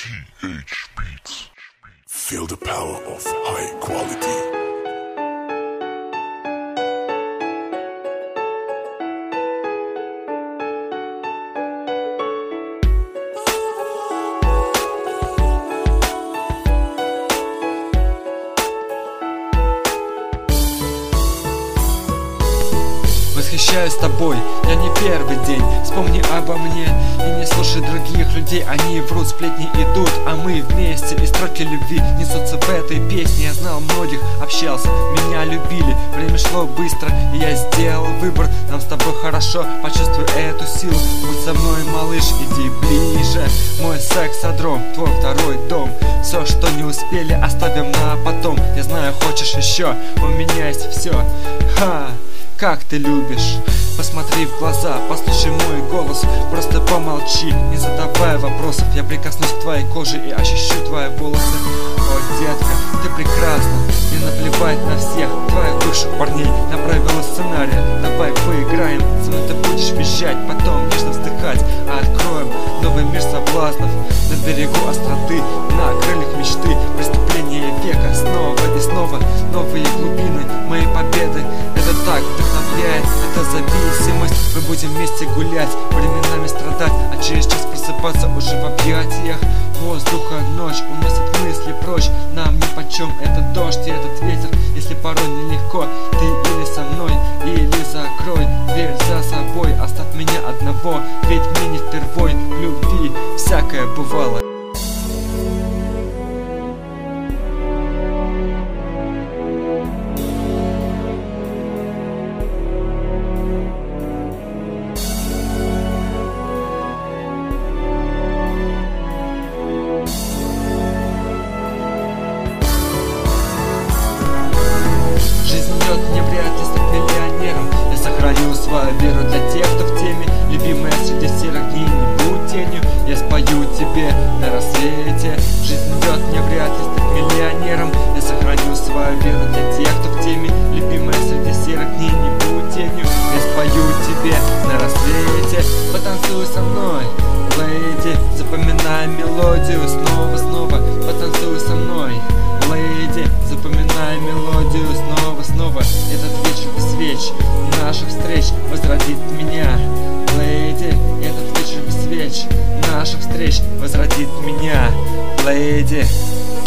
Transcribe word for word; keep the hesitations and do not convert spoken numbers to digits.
ти эйч Beats. Feel the power of high quality. Восхищаюсь тобой, я не первый день. Вспомни обо мне и не слушай других людей. Они врут, сплетни идут, а мы вместе. И строки любви несутся в этой песне. Я знал многих, общался, меня любили. Время шло быстро, и я сделал выбор. Нам с тобой хорошо, почувствуй эту силу. Будь со мной, малыш, иди ближе. Мой секс-адром, твой второй дом. Все, что не успели, оставим на потом. Я знаю, хочешь еще, у меня есть все. Ха! Как ты любишь, посмотри в глаза, послушай мой голос, просто помолчи, не задавай вопросов. Я прикоснусь к твоей коже и ощущу твои волосы. О, детка, ты прекрасна, не наплевать на всех твоих бывших парней, на правила сценария. Давай поиграем, со мной ты будешь визжать, потом нежно вздыхать. А откроем новый мир соблазнов на берегу остроты, на крыльях мечты. Преступление века снова и снова, новые глубины моей победы. Это так вдохновляет, это зависимость. Мы будем вместе гулять, временами страдать, а через час просыпаться уже в объятиях. Воздуха ночь уносит мысли прочь. Нам нипочем этот дождь и этот ветер. Если порой нелегко, ты или со мной, или закрой дверь за собой. Оставь меня одного, ведь мне не впервой в любви всякое бывало. Мне вряд ли стать миллионером. Я сохраню свою веру для тех, кто в теме. Любимая среди серых дней, не будь тенью. Я спою тебе на рассвете. Жизнь идет, мне вряд ли стать миллионером. Я сохраню свою веру для тех, кто в теме. Любимая среди серых дней, не будь тенью. Я спою тебе на рассвете. Потанцуй со мной, леди, запоминай мелодию снова, снова. Потанцуй со мной, леди, запоминай мелодию снова, снова. Этот вечер без свеч наших встреч возродит меня, леди. Этот вечер без свеч наших встреч возродит меня, леди.